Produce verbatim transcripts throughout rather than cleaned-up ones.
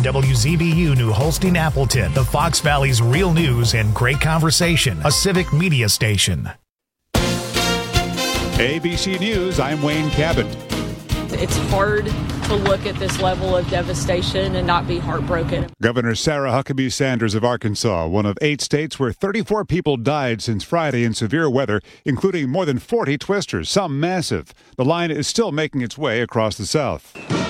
W Z B U New Holstein Appleton, the Fox Valley's real news and great conversation, a civic media station. A B C News, I'm Wayne Cabot. It's hard to look at this level of devastation and not be heartbroken. Governor Sarah Huckabee Sanders of Arkansas, one of eight states where thirty-four people died since Friday in severe weather, including more than forty twisters, some massive. The line is still making its way across the South.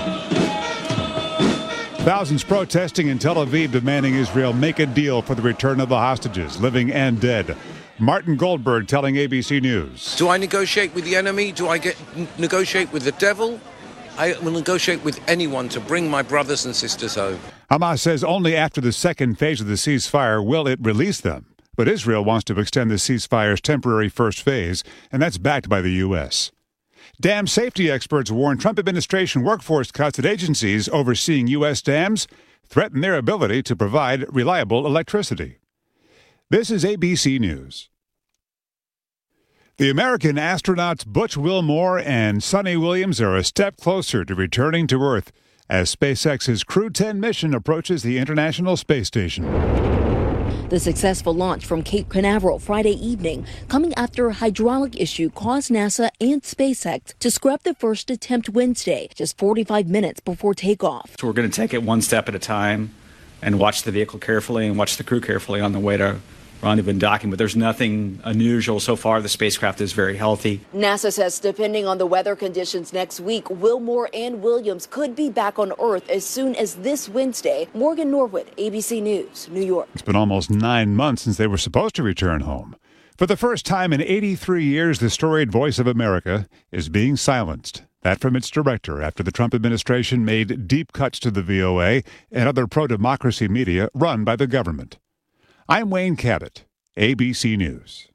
Thousands protesting in Tel Aviv demanding Israel make a deal for the return of the hostages, living and dead. Martin Goldberg telling A B C News. Do I negotiate with the enemy? Do I get n- negotiate with the devil? I will negotiate with anyone to bring my brothers and sisters home. Hamas says only after the second phase of the ceasefire will it release them. But Israel wants to extend the ceasefire's temporary first phase, and that's backed by the U S. Dam safety experts warn Trump administration workforce cuts at agencies overseeing U S dams threaten their ability to provide reliable electricity. This is A B C News. The American astronauts Butch Wilmore and Sonny Williams are a step closer to returning to Earth as SpaceX's Crew ten mission approaches the International Space Station. The successful launch from Cape Canaveral Friday evening, coming after a hydraulic issue caused NASA and SpaceX to scrap the first attempt Wednesday, just forty-five minutes before takeoff. So we're going to take it one step at a time and watch the vehicle carefully and watch the crew carefully on the way to rendezvous and docking, but there's nothing unusual so far. The spacecraft is very healthy. NASA says depending on the weather conditions next week, Wilmore and Williams could be back on Earth as soon as this Wednesday. Morgan Norwood, A B C News, New York. It's been almost nine months since they were supposed to return home. For the first time in eighty-three years, the storied Voice of America is being silenced. That from its director after the Trump administration made deep cuts to the V O A and other pro-democracy media run by the government. I'm Wayne Cabot, A B C News.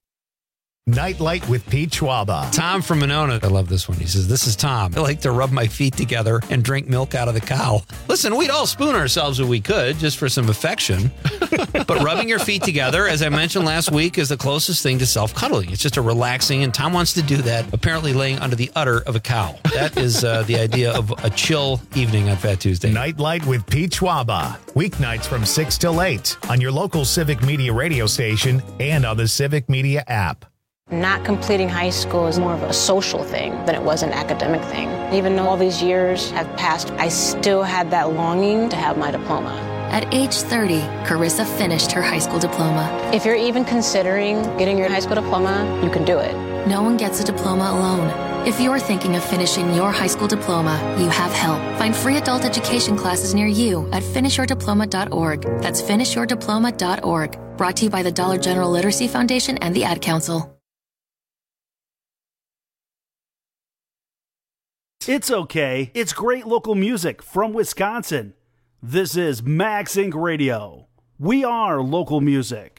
Nightlight with Pete Schwaba. Tom from Monona. I love this one. He says, this is Tom. I like to rub my feet together and drink milk out of the cow. Listen, we'd all spoon ourselves if we could, just for some affection. But rubbing your feet together, as I mentioned last week, is the closest thing to self-cuddling. It's just a relaxing, and Tom wants to do that, apparently laying under the udder of a cow. That is uh, the idea of a chill evening on Fat Tuesday. Nightlight with Pete Schwaba. Weeknights from six till eight on your local Civic Media radio station and on the Civic Media app. Not completing high school is more of a social thing than it was an academic thing. Even though all these years have passed, I still had that longing to have my diploma. At age thirty, Carissa finished her high school diploma. If you're even considering getting your high school diploma, you can do it. No one gets a diploma alone. If you're thinking of finishing your high school diploma, you have help. Find free adult education classes near you at finish your diploma dot org. That's finish your diploma dot org. Brought to you by the Dollar General Literacy Foundation and the Ad Council. It's okay. It's great local music from Wisconsin. This is Max Incorporated. Radio. We are local music.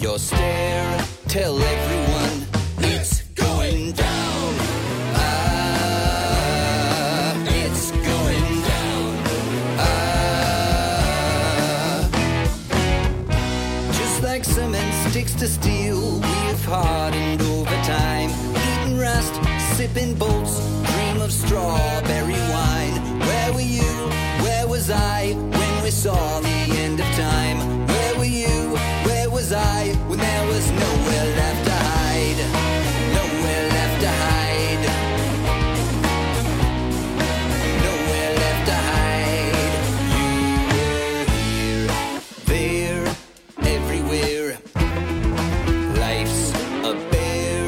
your stare. Tell everyone it's going down. Ah, it's going down. Ah, just like cement sticks to steel, we've hardened over time. Eating rust, sipping bolts, dream of strawberry wine. Where were you? Where was I when we saw the end of time? Where were you? Where was I when there was nowhere left to hide? Nowhere left to hide. Nowhere left to hide. You were here, there, everywhere. Life's a bear,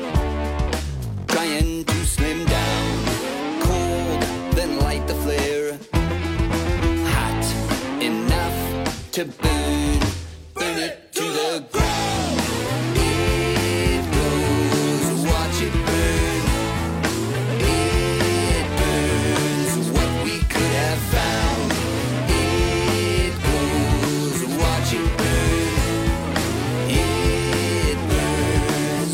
trying to slim down. Cold, then light the flare. Hot enough to burn, burn it to the ground. It goes, watch it burn. It burns what we could have found. It goes, watch it burn. It burns.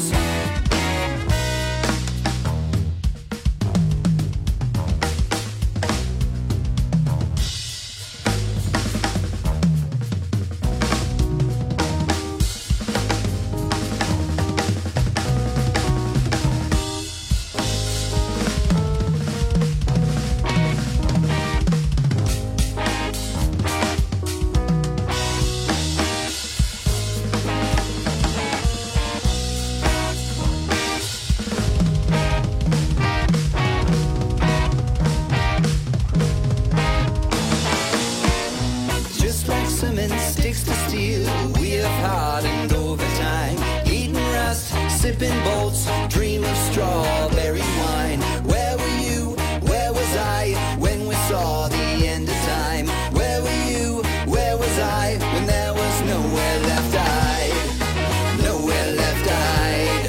Just like cement sticks to steel, we have hardened over time. Eating rust, sipping bolts, dream of strawberry wine. Where were you? Where was I when we saw the end of time? Where were you? Where was I when there was nowhere left to hide? Nowhere left to hide.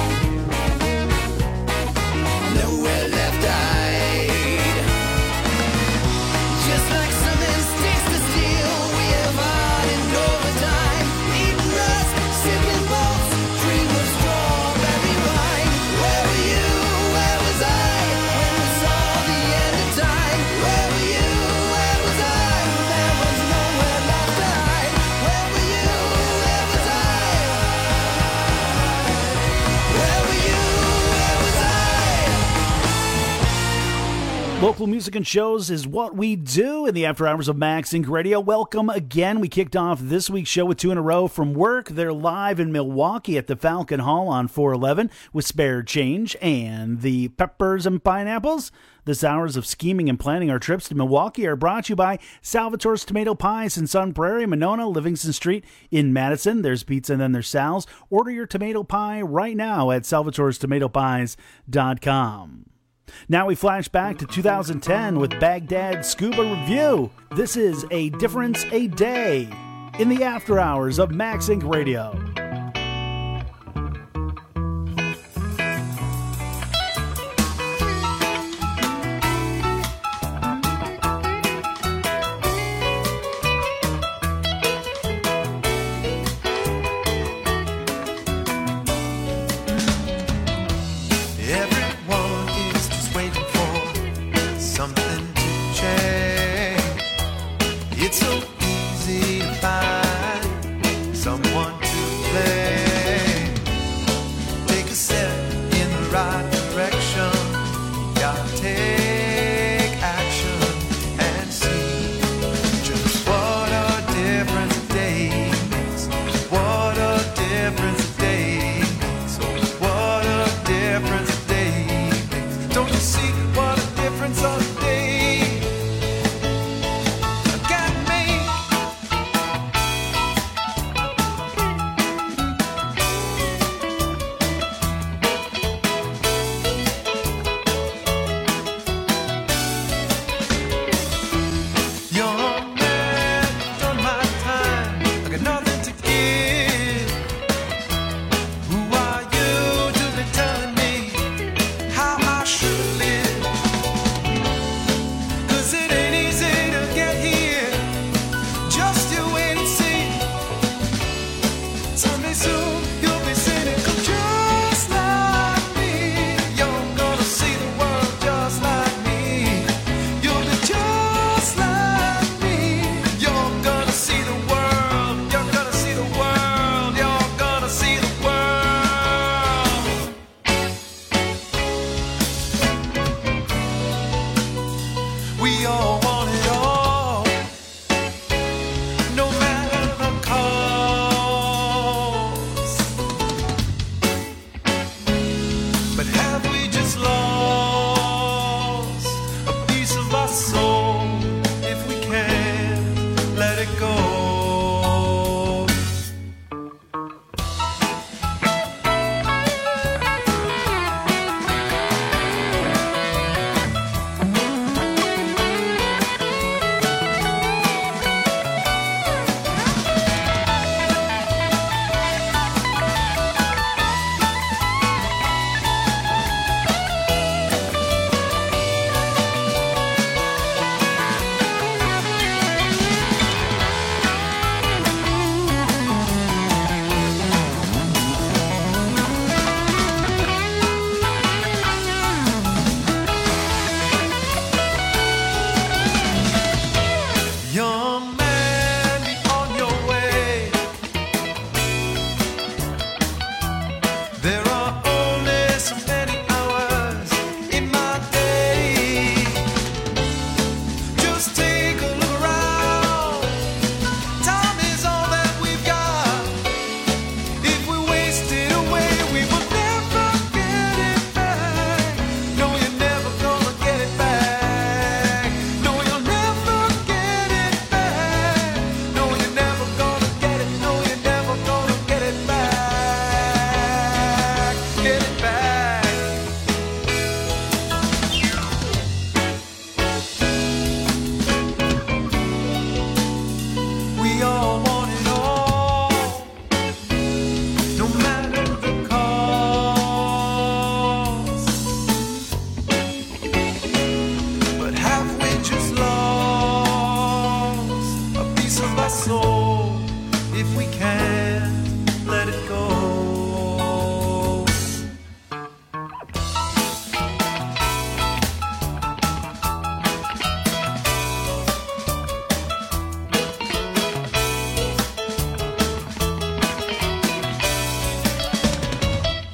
Nowhere left to hide. Just like cement sticks to steel, we have hardened over time. Eating rust, sipping bolts, dream of strawberry wine. Where were you? Where was I when we saw the end of time? Where were you? Where was I? There was nowhere left to hide. Where were you? Where was I? Where were you? Where was I? Local music and shows is what we do in the after hours of Max Inc Radio. Welcome again. We kicked off this week's show with two in a row from work. They're live in Milwaukee at the Falcon Hall on four eleven with Spare Change and the Peppers and Pineapples. This hours of scheming and planning our trips to Milwaukee are brought to you by Salvatore's Tomato Pies in Sun Prairie, Monona, Livingston Street in Madison. There's pizza and then there's Sal's. Order your tomato pie right now at salvatores tomato pies dot com. Now we flash back to two thousand ten with Baghdad Scuba Review. This is A Difference a Day in the after hours of Max Inc Radio. Everyone is just waiting for something to change. It's so easy to find someone to blame. Take a step in the right direction. Gotta take action and see just what a difference a day makes. What a difference a day makes. Oh, what a difference a day makes. Don't you see what a difference a day can make?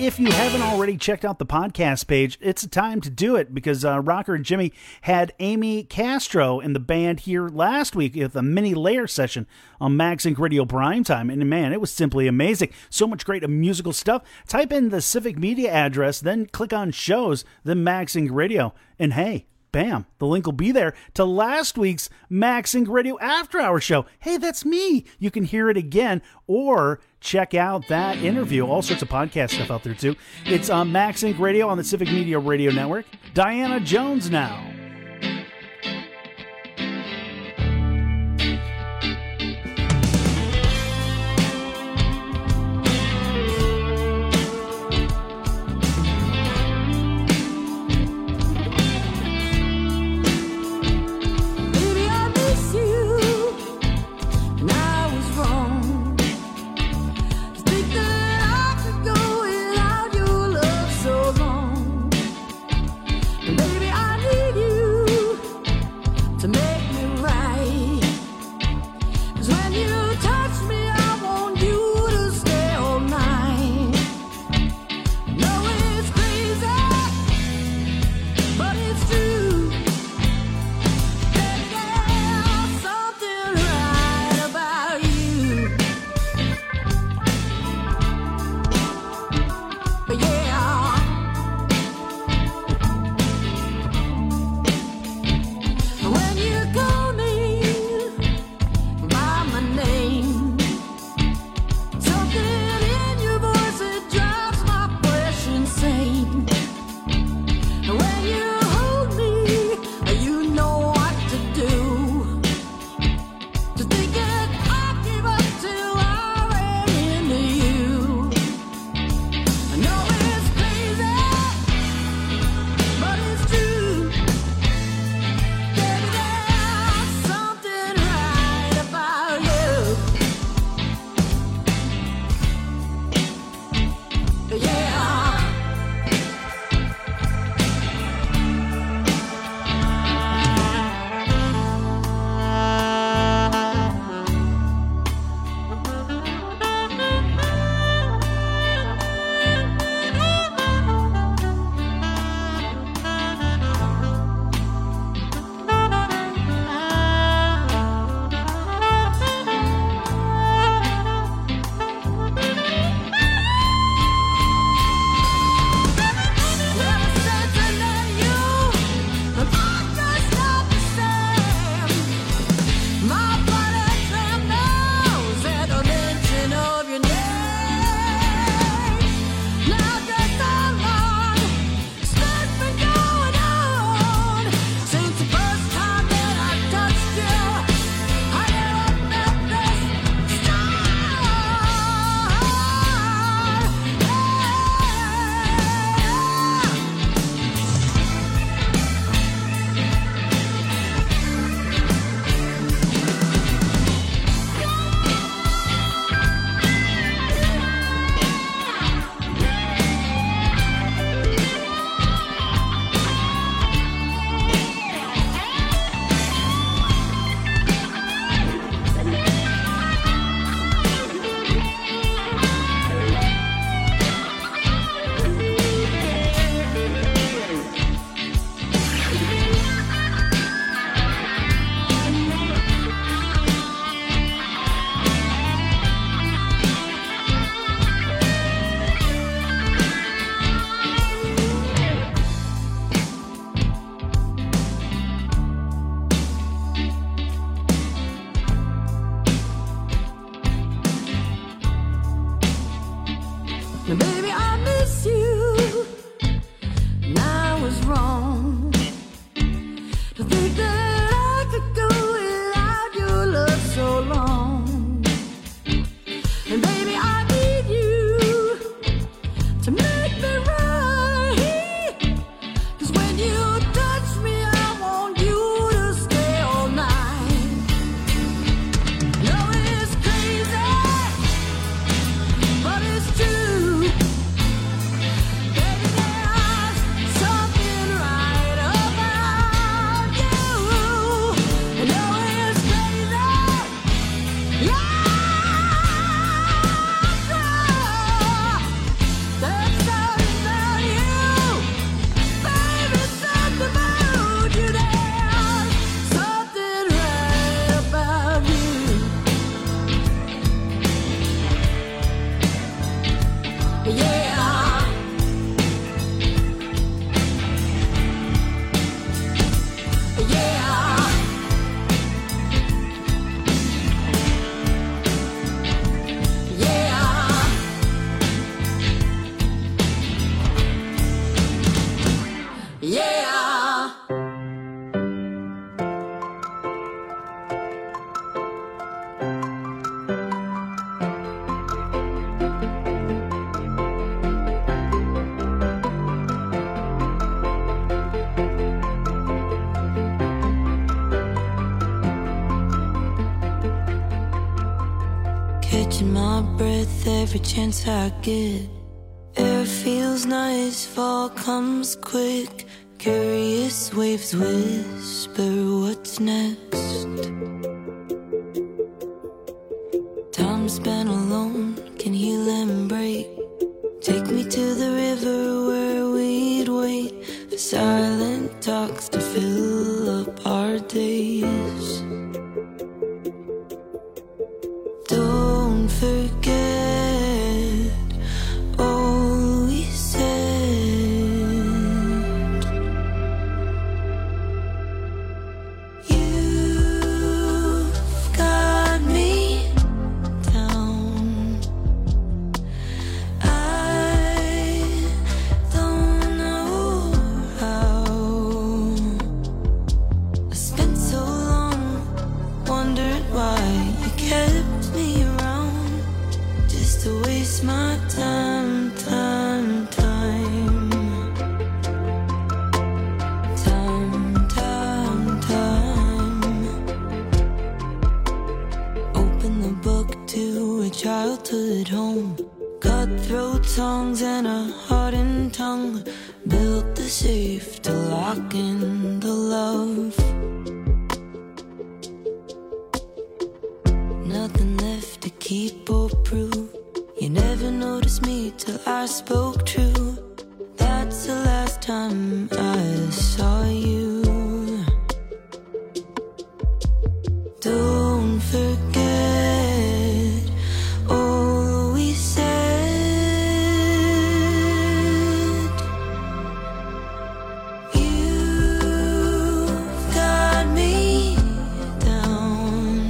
if you haven't already checked out the podcast page, it's a time to do it because uh, Rocker and Jimmy had Amy Castro in the band here last week with a mini layer session on MagSync Radio Primetime. And man, it was simply amazing. So much great musical stuff. Type in the Civic Media address, then click on shows, then MagSync Radio. And hey, bam, the link will be there to last week's MagSync Radio After Hours show. Hey, that's me. You can hear it again or check out that interview. All sorts of podcast stuff out there, too. It's on MagSync Radio on the Civic Media Radio Network. Diana Jones now. But it's true. Catching my breath every chance I get. Air feels nice, fall comes quick. Curious waves whisper what's next. Time spent alone can heal and break. Take me to the river where we'd wait for silent talks to fill up our days. Don't forget all we said. You've got me down. I don't know how. I spent so long wondering why you kept me around, just to waste my time, time, time. Time, time, time. Open the book to a childhood home. Cutthroat songs and a hardened tongue. Built the safe to lock in the love. Nothing left to keep or prove. You never noticed me till I spoke true. That's the last time I saw you. Don't forget all we said. You've got me down.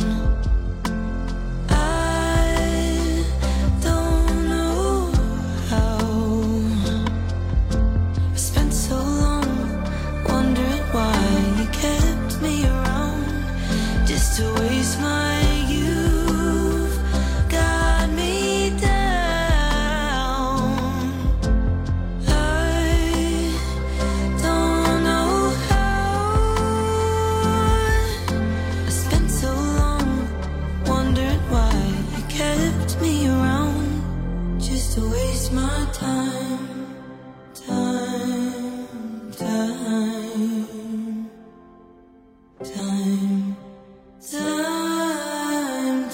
I don't know how. I spent so long wondering why you kept me around, just to waste my youth. Got me down. I don't know how. I spent so long wondering why you kept me around, just to waste my time, time, time, time, time,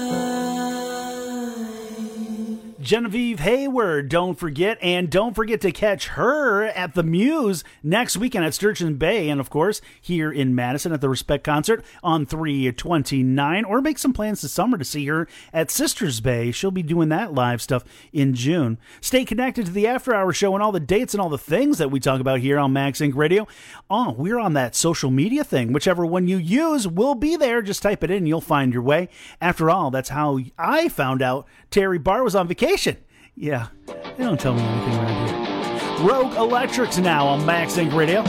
time. Genevieve Hayward, don't forget. And don't forget to catch her at the Muse next weekend at Sturgeon Bay. And, of course, here in Madison at the Respect Concert on three twenty-nine. Or make some plans this summer to see her at Sisters Bay. She'll be doing that live stuff in June. Stay connected to the After Hour Show and all the dates and all the things that we talk about here on Max Inc Radio. Oh, we're on that social media thing. Whichever one you use will be there. Just type it in and you'll find your way. After all, that's how I found out Terry Barr was on vacation. Yeah, they don't tell me anything around here. Rogue Electrics now on Max Inc Radio.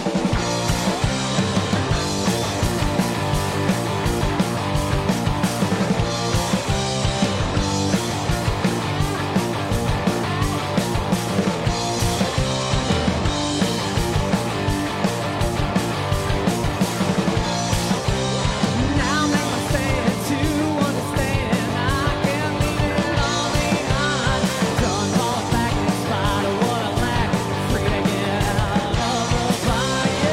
Now that I'm saying to understand, I can't leave it all behind. Done all back in spite of what I lack. Free to get out of the fire.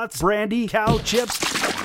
donuts, brandy, cow chips,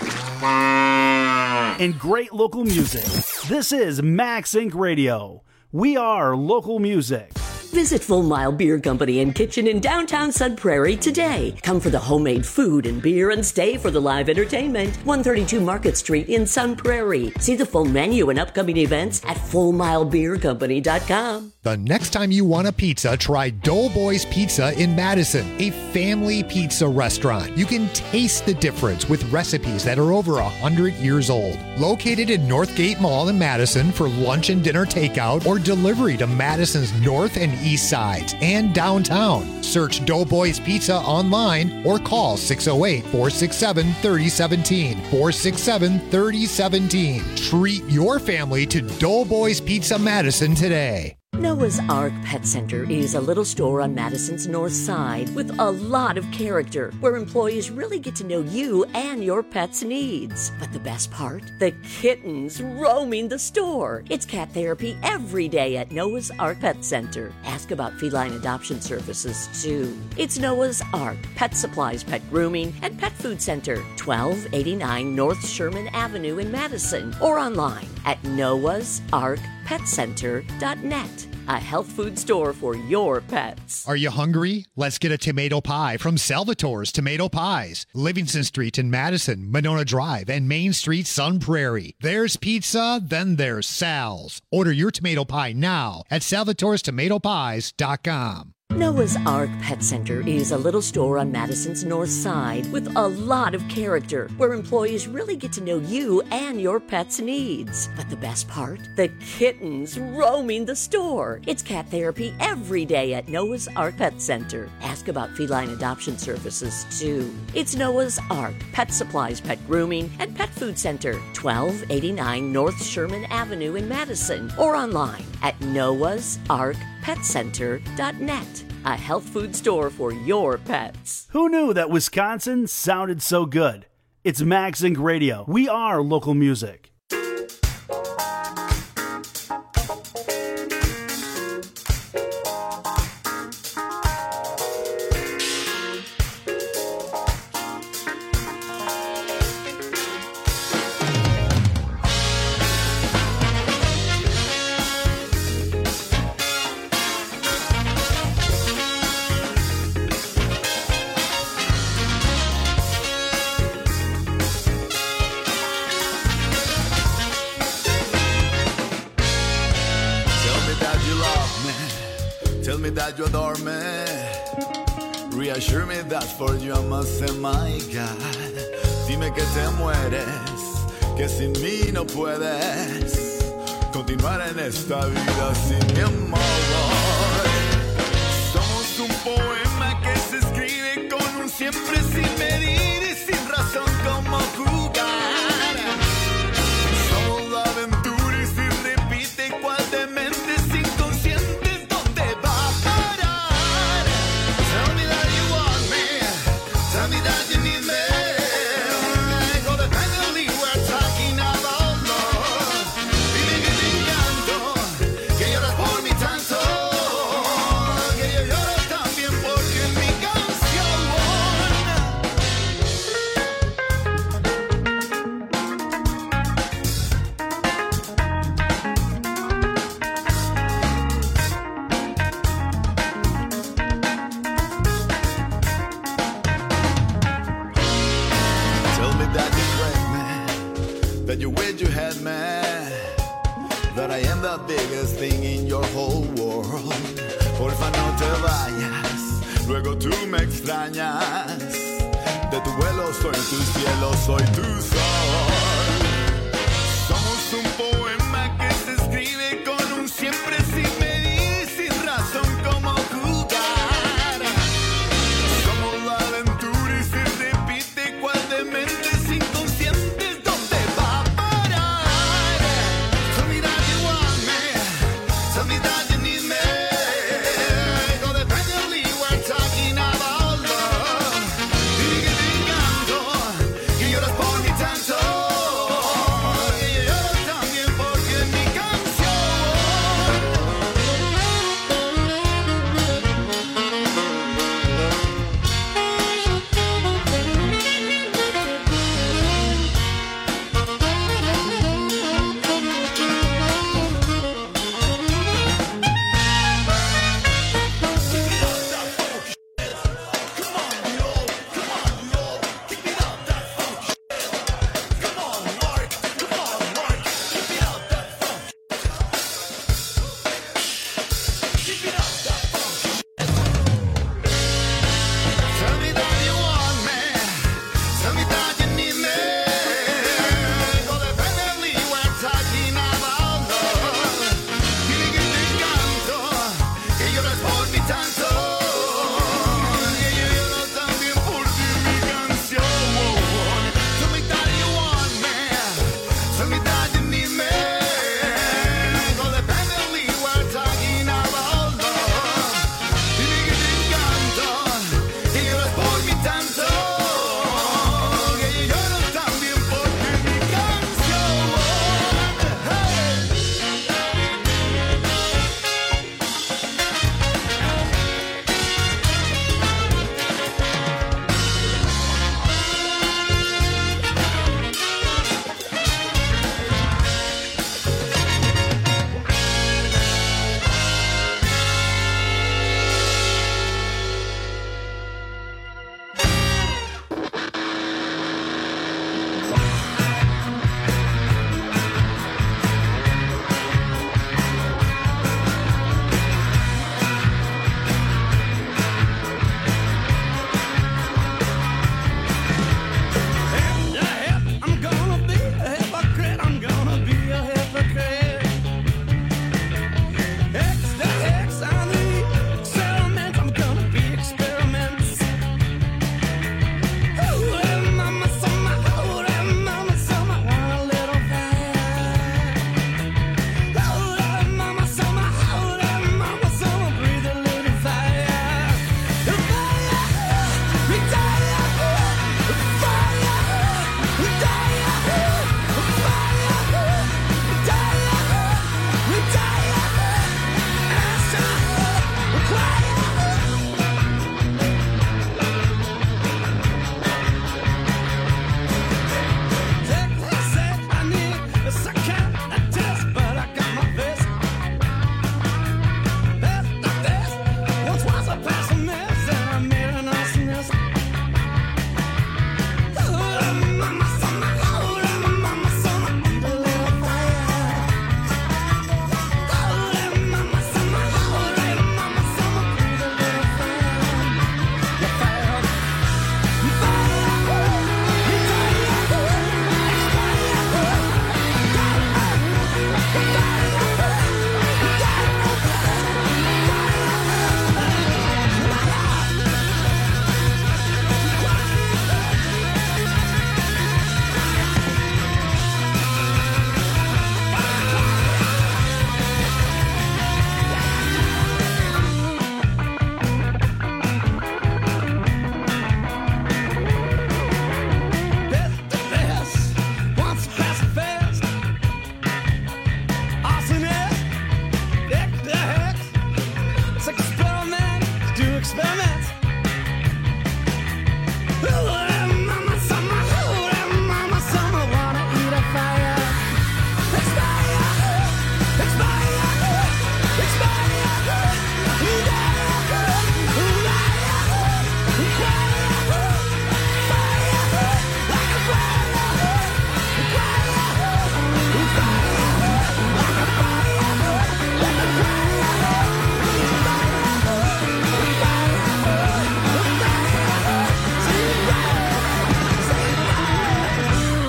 and great local music. This is Max Inc Radio. We are local music. Visit Full Mile Beer Company and Kitchen in downtown Sun Prairie today. Come for the homemade food and beer and stay for the live entertainment. one thirty-two Market Street in Sun Prairie. See the full menu and upcoming events at full mile beer company dot com. The next time you want a pizza, try Doughboys Pizza in Madison, a family pizza restaurant. You can taste the difference with recipes that are over one hundred years old. Located in Northgate Mall in Madison for lunch and dinner takeout or delivery to Madison's north and east sides and downtown. Search Doughboys Pizza online or call six oh eight, four six seven, three oh one seven, four six seven, three oh one seven. Treat your family to Doughboys Pizza Madison today. Noah's Ark Pet Center is a little store on Madison's north side with a lot of character where employees really get to know you and your pet's needs. But the best part? The kittens roaming the store. It's cat therapy every day at Noah's Ark Pet Center. Ask about feline adoption services too. It's Noah's Ark Pet Supplies, Pet Grooming, and Pet Food Center, twelve eighty-nine North Sherman Avenue in Madison, or online at noahs ark pet center dot net. A health food store for your pets. Are you hungry? Let's get a tomato pie from Salvatore's Tomato Pies. Livingston Street in Madison, Monona Drive, and Main Street, Sun Prairie. There's pizza, then there's Sal's. Order your tomato pie now at salvatores tomato pies dot com. Noah's Ark Pet Center is a little store on Madison's north side with a lot of character where employees really get to know you and your pet's needs. But the best part? The kittens roaming the store. It's cat therapy every day at Noah's Ark Pet Center. Ask about feline adoption services too. It's Noah's Ark Pet Supplies, Pet Grooming, and Pet Food Center, twelve eighty-nine North Sherman Avenue in Madison, or online at noahs ark pet center dot net. A health food store for your pets. Who knew that Wisconsin sounded so good? It's Max Inc Radio. We are local music. That you adore me, reassure me that for you I must say my God. Dime que te mueres, que sin mí no puedes continuar en esta vida sin mi amor. Somos un poema que se escribe con un siempre sin medir y sin razón como jugar. Somos la aventura y si repite igual de mente sin conciencia. Tell me that you need me. Go the family we're talking about love. Dime que te encanto, que lloras por mí tanto, que yo lloro también porque en mi that you wish you had me, that I am the biggest thing in your whole world. Porfa no te vayas, luego tú me extrañas. De tu vuelo soy tu cielo, soy tu sol. Somos un poema que se escribe con un siempre sin medir, sin razón como jugar. Somos la aventura y se repite igual de mente sin consciente. ¿Dónde va a parar? Tell me that you want me, tell me that you need me. Go the family we're talking about love. Dime que te encanto, que lloras por mí tanto, que yo lloro también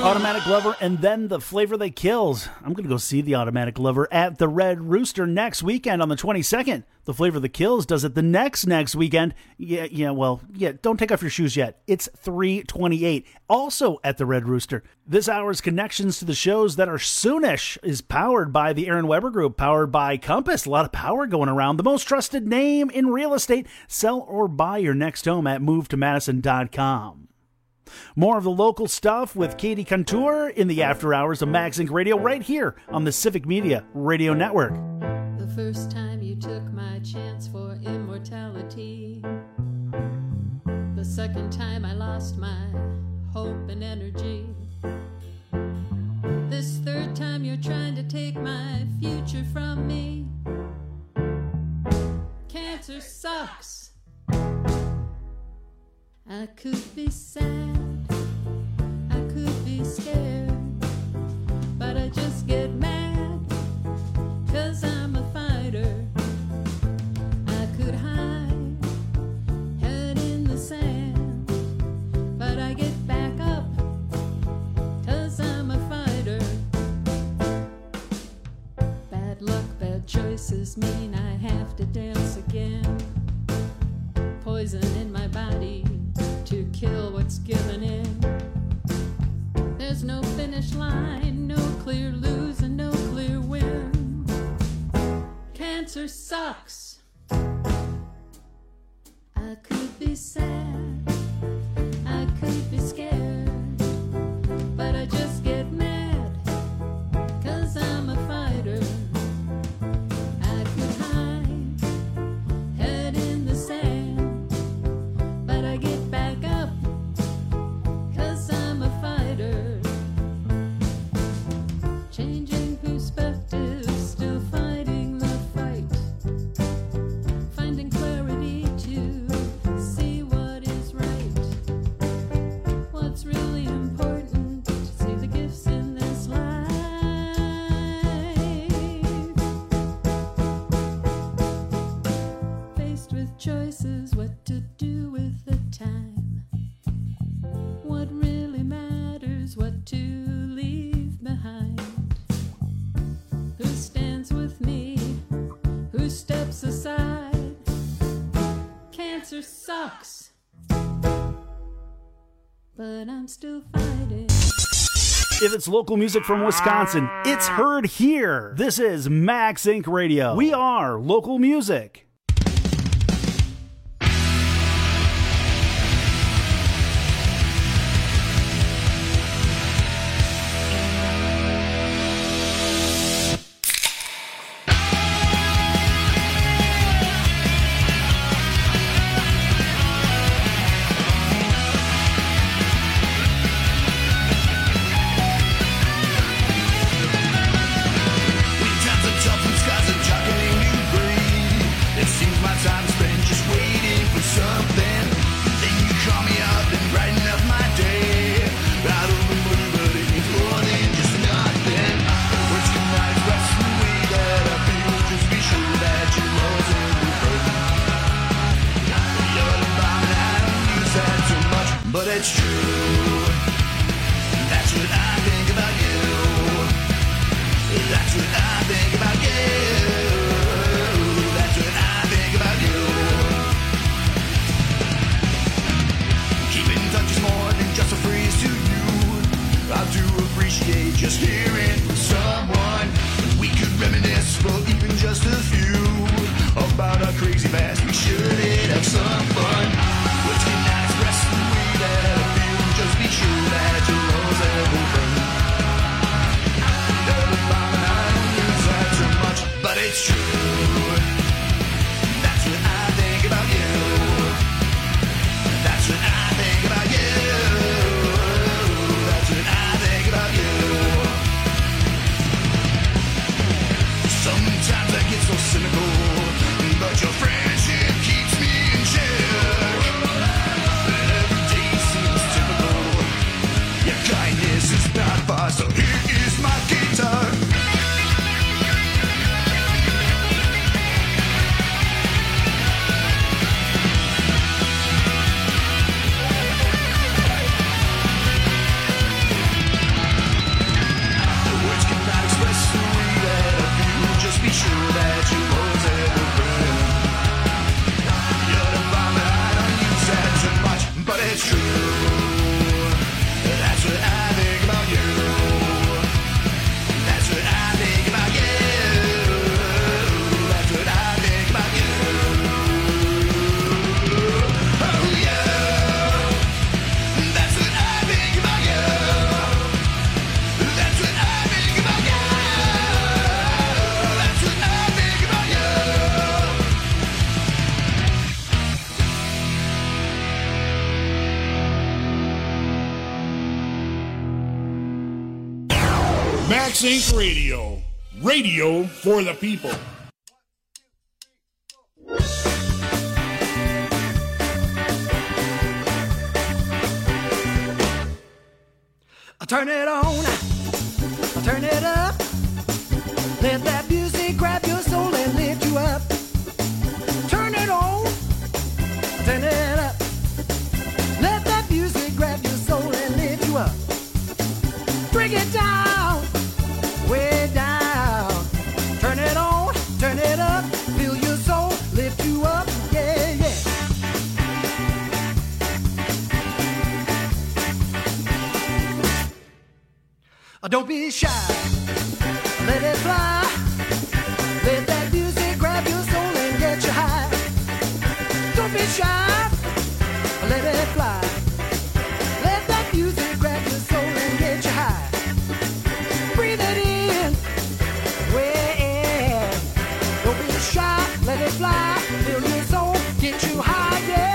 Automatic Lover, and then The Flavor That Kills. I'm going to go see the Automatic Lover at the Red Rooster next weekend on the twenty-second. The Flavor That Kills does it the next next weekend. Yeah, yeah, well, yeah, don't take off your shoes yet. It's three twenty-eight, also at the Red Rooster. This hour's connections to the shows that are soonish is powered by the Aaron Weber Group, powered by Compass. A lot of power going around. The most trusted name in real estate. Sell or buy your next home at move to madison dot com. More of the local stuff with Katie Contour in the after hours of MagZinc Radio right here on the Civic Media Radio Network. The first time you took my chance for immortality. The second time I lost my hope and energy. This third time you're trying to take my future from me. Cancer sucks. I could be sad, I could be scared, but I just get mad, 'cause I'm a fighter. I could hide, head in the sand, but I get back up, 'cause I'm a fighter. Bad luck, bad choices mean I have to dance again. Poison in my body to kill what's given in. There's no finish line, no clear lose and no clear win. Cancer sucks. I could be sad, I could be scared, but I just get mad, 'cause I'm a fighter. I could hide, head in the sand, but I get back up, 'cause I'm a fighter. Changing perspective, still fighting the fight. Finding clarity to see what is right. What's really important, to see the gifts in this life. Faced with choices, what to do with the time. What really matters, what to leave behind. Who stands with me, who steps aside. Cancer sucks, but I'm still fighting. If it's local music from Wisconsin, it's heard here. This is MagZinc Radio. We are local music. But it's true. That's what I think about you. That's what I think about you. That's what I think about you. Keeping in touch is more than just a phrase to you. I do appreciate just hearing from someone. We could reminisce for even just a few about our crazy past. We should have some fun. Words cannot express the way that I feel. Just be sure that your rose will burn. Never mind, I don't use that so much, but it's true. That's what I think about you. That's what I think about you. That's what I think about you. Sometimes I get so cynical, but your friendship keeps me in check. But every day seems typical. Your kindness is not far, so here is my guitar. Max Inc Radio. Radio for the people. I turn it on, I turn it up. Let that music grab your soul and lift you up. Turn it on, turn it up. Let that music grab your soul and lift you up. Bring it down, way down. Turn it on, turn it up. Feel your soul, lift you up, yeah, yeah. Don't be shy, let it fly. Let that music grab your soul and get you high. Don't be shy, let it fly. Let that music grab your soul and get you high. Breathe it in, way in. Don't be shy, let it fly. Feel your soul, get you high, yeah.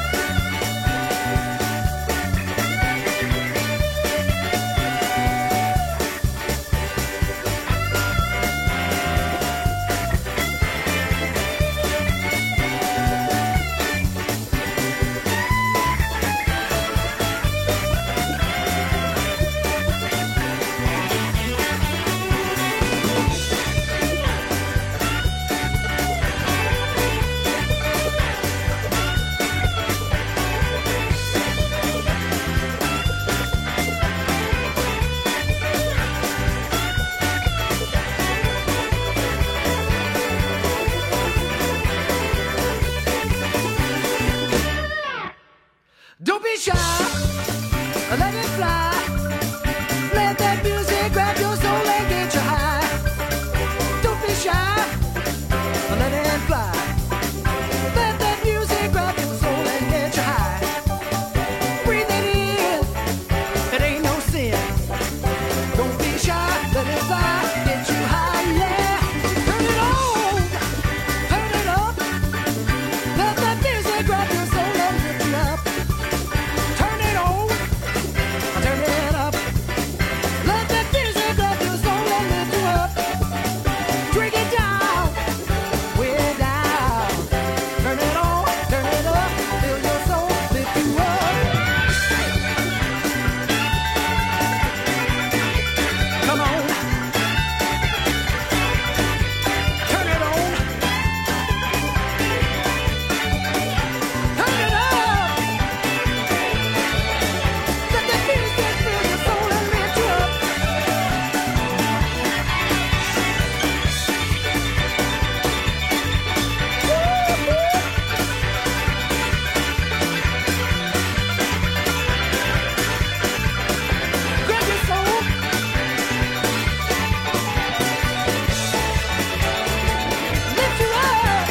Don't be shy, let it fly. Let that music grab your soul and get you high. Don't be shy, let it fly. Let that music grab your soul and get you high. Breathe it in, it ain't no sin. Don't be shy, let it fly, get you high, yeah. Turn it on, turn it up. Let that music grab your soul and lift you up. Turn it on, turn it up. Let that music grab your soul and lift you up. Drink it down, way down. Turn it on, turn it up. Feel your soul lift you up. Come on, turn it on, turn it up. Let that music fill your soul and lift you up. Grab your soul. Lift you up.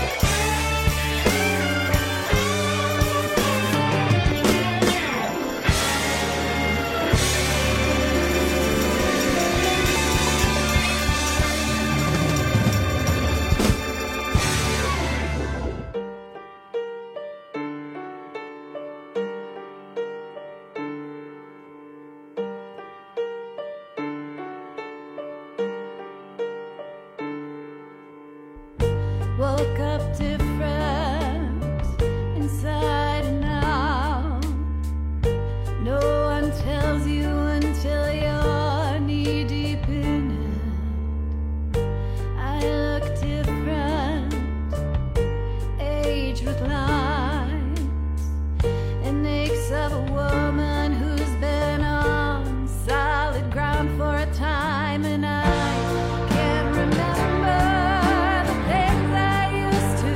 Woke up different inside and out. No one tells you until you're knee deep in it. I look different, aged with lines and aches of a woman who's been on solid ground for a time, and I can't remember the things I used to.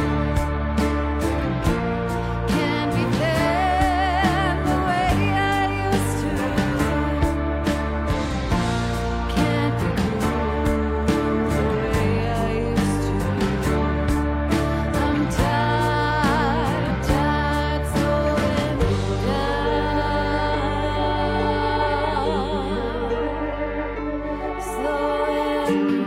Can't be thin the way I used to. Can't be cool the way I used to. I'm tired, tired, slowing down, slowing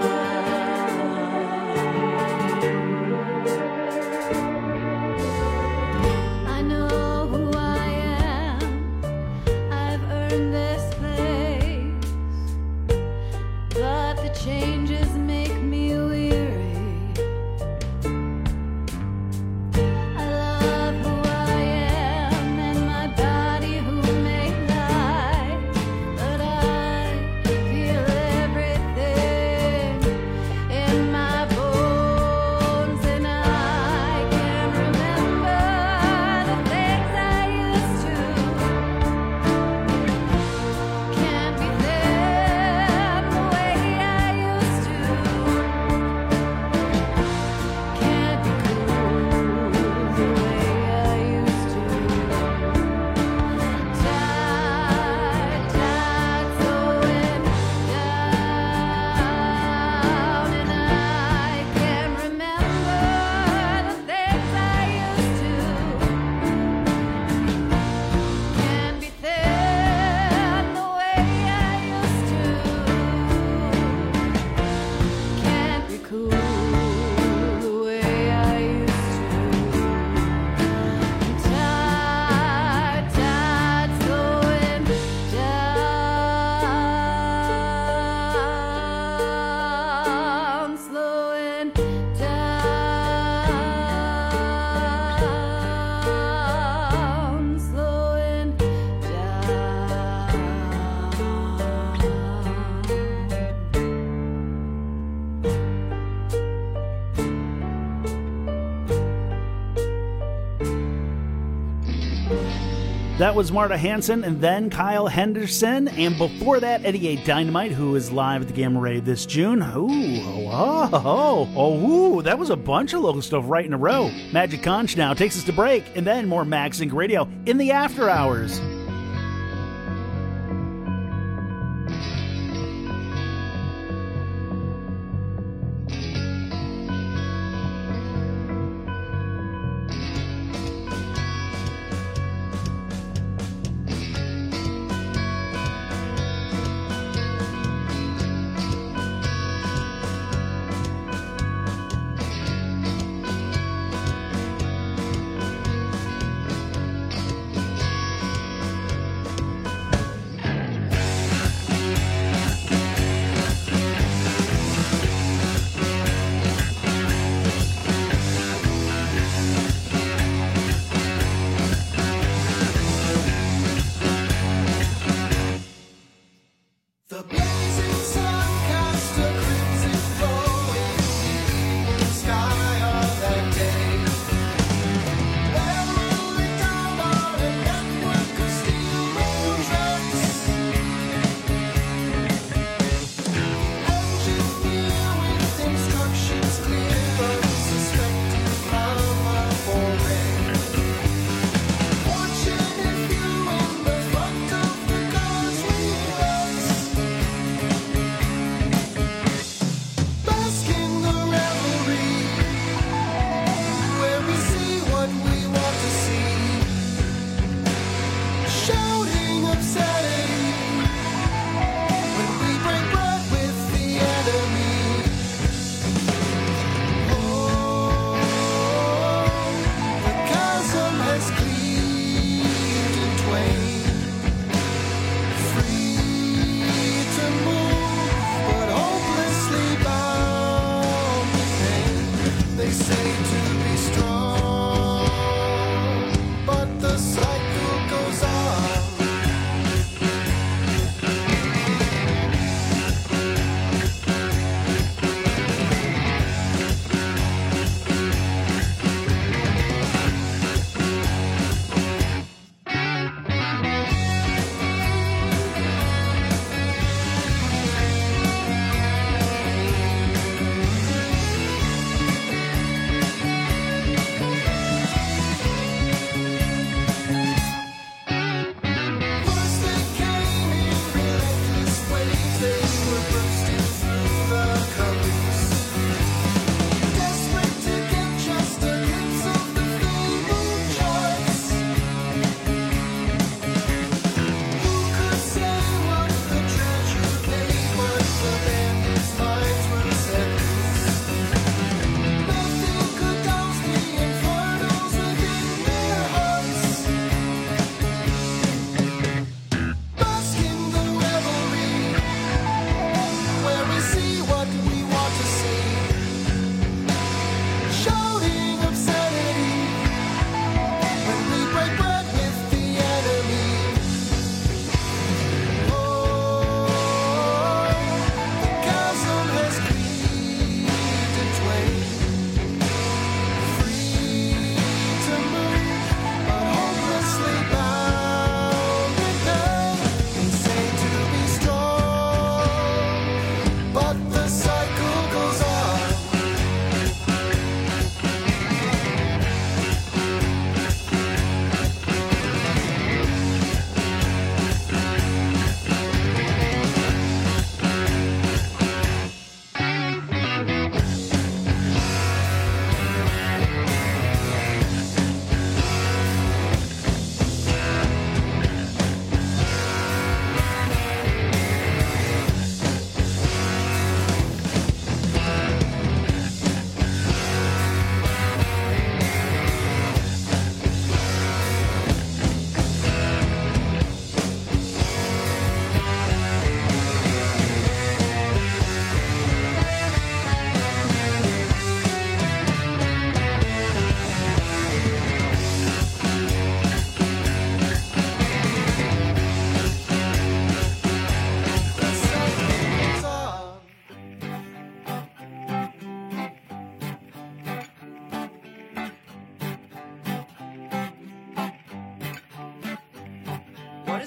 I know who I am. I've earned this place. the changes make me weary. I love who I am and my body who may lie, but I feel everything in my bones, and I can remember the things I used to. Can't be there the way I used to. Can't be cool the way I used to. Tide, tide slowing down, and I can remember the things I used to. Can't be thin the way I used to. Can't be cool the way I used to. Tide, tide slowing down, slowing down, slowing That was Marta Hanson and then Kyle Henderson. And before that, Eddie A. Dynamite, who is live at the Gamma Ray this June. Ooh, oh, oh, oh, ooh, that was a bunch of local stuff right in a row. Magic Conch now takes us to break, and then more Max Inc Radio in the after hours. The blazing sun cast a crimson glow in the sky of that day. There rolling down on a network of steel rail tracks. Engineer with instructions clear, unsuspecting from a foray. Fortunate few in the front of the cars we race.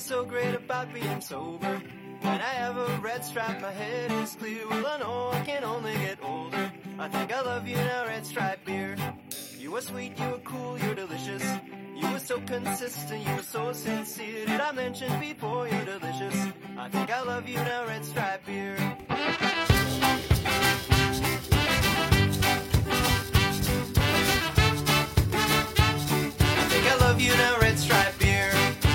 is so great about being sober. When I have a red stripe, my head is clear. Well, I know I can only get older. I think I love you now, Red Stripe beer. You were sweet, you were cool, you're delicious. You were so consistent, you were so sincere. Did I mention before you're delicious? I think I love you now, Red Stripe beer. I think I love you now, Red Stripe beer.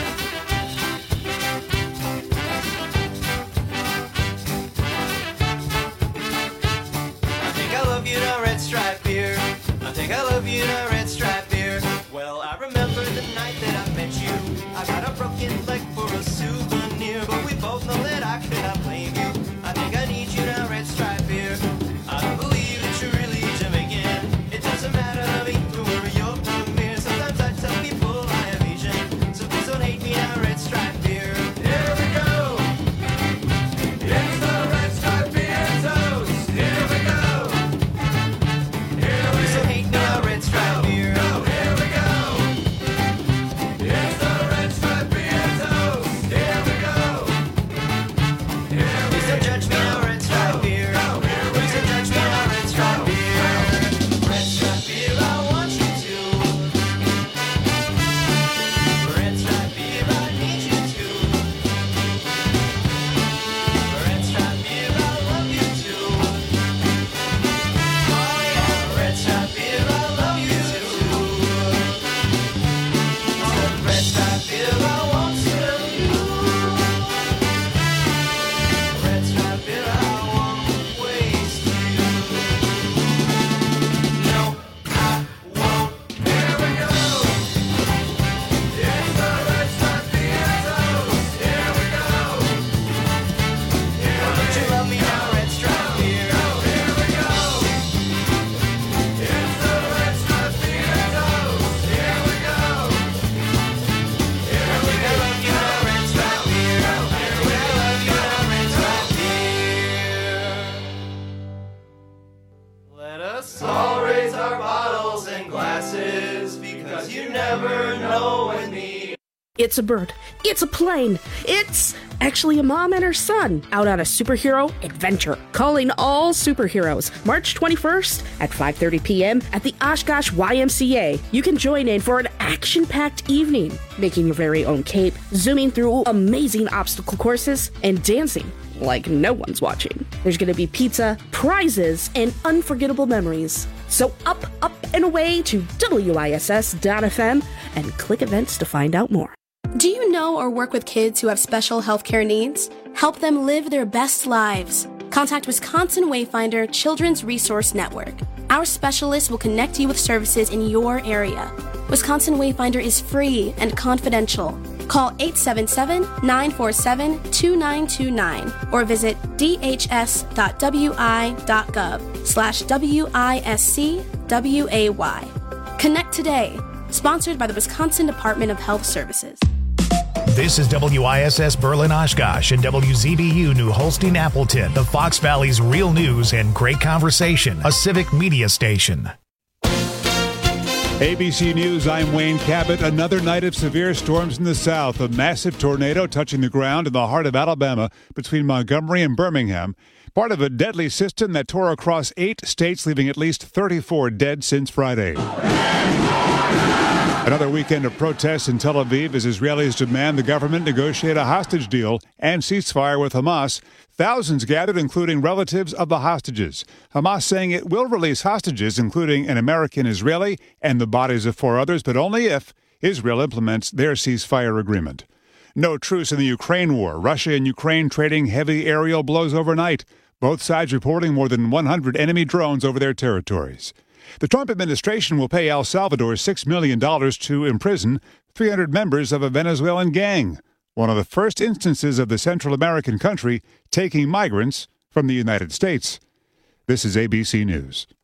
I think I love you now, Red Stripe beer. I think I love you now, Red Stripe beer. Well, I remember the night that I met you. I got a broken leg for a souvenir, but we both know that I cannot blame you. I think I need you now, Red Stripe beer. I don't believe that you're really Jamaican. It doesn't matter to me who were your premier. Sometimes I tell people I am Asian, so please don't hate me now, Red Stripe beer. Here we go. It's the Red Stripe beer toast. Here we go. Here we please don't hate me now, Red Stripe beer. No, here we go. It's the Red Stripe beer toast. Here we go. Here we please don't judge me now, Red Stripe beer. No, here we please don't judge me now, Red Stripe beer. Red Stripe beer, I want you to. Red Stripe beer, I need you to. Red Stripe beer, I love you too. Oh yeah, Red Stripe beer, I love you too. Oh, Red Stripe beer, I want to love you. Red Stripe beer, I won't waste you. No, I won't. Here we go. It's the Red Stripe beer toast. Here we go. Here don't you love me now, Red Stripe beer? Here we go. It's the Red Stripe beer toast. Here we go. Here we go. I love you now, Red Stripe beer. Here we go. I love you now, Red Stripe beer. Let us all raise our bottles and glasses, because you never know when the It's a bird. It's a plane. It's actually a mom and her son out on a superhero adventure. Calling all superheroes. March twenty-first at five thirty p.m. at the Oshkosh Y M C A. You can join in for an action-packed evening, making your very own cape, zooming through amazing obstacle courses, and dancing like no one's watching. There's going to be pizza, prizes, and unforgettable memories. So up, up, and away to W I S S dot F M and click events to find out more. Do you know or work with kids who have special healthcare needs? Help them live their best lives. Contact Wisconsin Wayfinder Children's Resource Network. Our specialists will connect you with services in your area. Wisconsin Wayfinder is free and confidential. Call eight seven seven, nine four seven, two nine two nine or visit d h s dot w i dot gov slash W I S C W A Y. Connect today. Sponsored by the Wisconsin Department of Health Services. This is W I S S Berlin Oshkosh and W Z B U New Holstein Appleton, the Fox Valley's real news and great conversation, a civic media station. A B C News, I'm Wayne Cabot. Another night of severe storms in the south. A massive tornado touching the ground in the heart of Alabama between Montgomery and Birmingham. Part of a deadly system that tore across eight states, leaving at least thirty-four dead since Friday. Another weekend of protests in Tel Aviv as Israelis demand the government negotiate a hostage deal and ceasefire with Hamas. Thousands gathered, including relatives of the hostages. Hamas saying it will release hostages, including an American Israeli and the bodies of four others, but only if Israel implements their ceasefire agreement. No truce in the Ukraine war. Russia and Ukraine trading heavy aerial blows overnight. Both sides reporting more than one hundred enemy drones over their territories. The Trump administration will pay El Salvador six million dollars to imprison three hundred members of a Venezuelan gang, one of the first instances of the Central American country taking migrants from the United States. This is A B C News.